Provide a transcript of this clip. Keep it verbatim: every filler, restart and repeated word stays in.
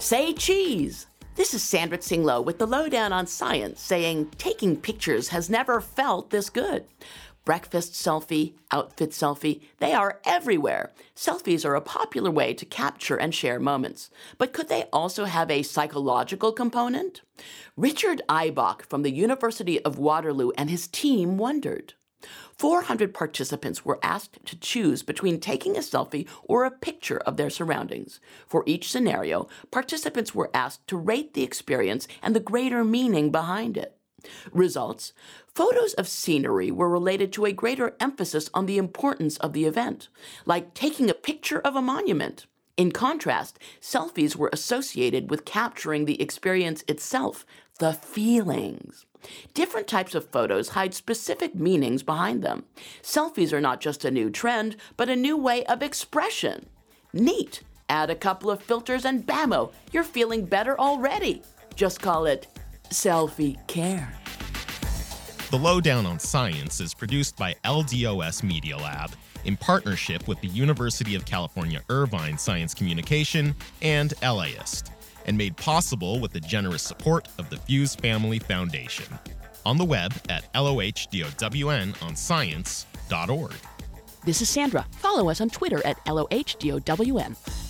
Say cheese! This is Sandra Tsing-Loh with the Lowdown on Science saying taking pictures has never felt this good. Breakfast selfie, outfit selfie, they are everywhere. Selfies are a popular way to capture and share moments. But could they also have a psychological component? Richard Eibach from the University of Waterloo and his team wondered. four hundred participants were asked to choose between taking a selfie or a picture of their surroundings. For each scenario, participants were asked to rate the experience and the greater meaning behind it. Results: photos of scenery were related to a greater emphasis on the importance of the event, like taking a picture of a monument. In contrast, selfies were associated with capturing the experience itself, the feelings. Different types of photos hide specific meanings behind them. Selfies are not just a new trend, but a new way of expression. Neat! Add a couple of filters and bammo, you're feeling better already. Just call it selfie care. The Lowdown on Science is produced by L D O S Media Lab in partnership with the University of California Irvine Science Communication and LAist, and made possible with the generous support of the Fuse Family Foundation. On the web at L-O-H-D-O-W-N on science dot org. This is Sandra. Follow us on Twitter at L O H D O W N.